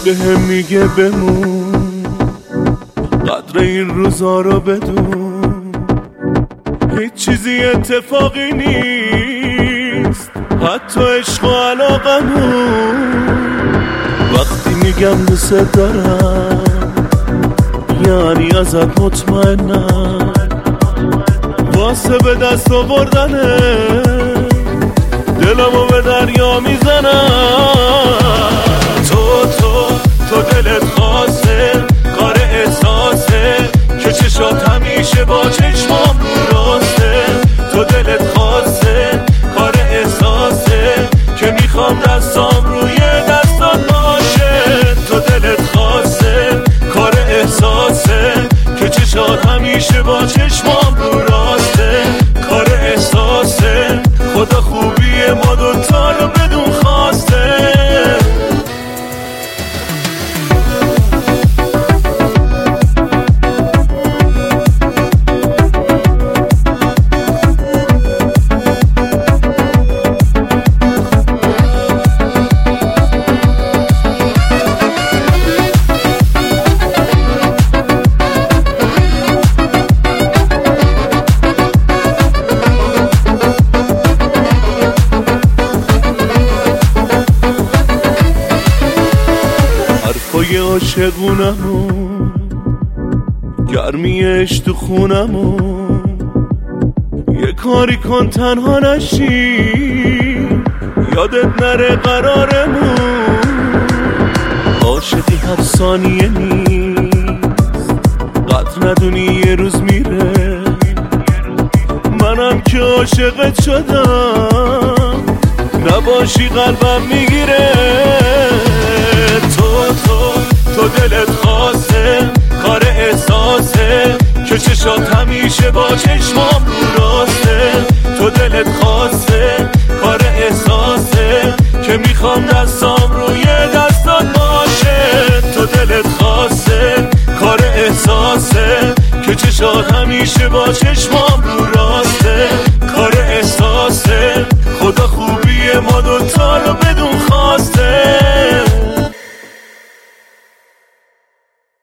بهم میگه بمون، قدر این روزا رو بدون، هیچ چیزی اتفاقی نیست، حتی عشق و علاقمون. وقتی میگم دوست دارم یعنی ازت مطمئنم، واسه به دست آوردنه دلمو به دریا میزنم. تو دلت خاصه، کار احساسه که چشات همیشه با چشمام رو راسته. تو دلت خاصه، کار احساسه که میخوام دستام روی دستات باشه. تو دلت خاصه، کار احساسه که چشات همیشه با چشمام رو راسته. کار احساسه، خدا خوبی ما دوتا رو بدون خواسته. حرفای عاشقونمون، گرمیش تو خونمون، یه کاری کن تنها نشی، یادت نره قرارمون. عاشقی هر ثانیه نیست، قدر ندونی یه روز میره. منم که عاشقت شدم، نباشی قلبم میگیره. تو دلت خاصه، کار احساسه که چشات همیشه با چشمام رو راسته. تو دلت خاصه، کار احساسه که میخوام دستام روی دستات باشه. تو دلت خاصه، کار احساسه که چشات همیشه با چشمام رو راسته.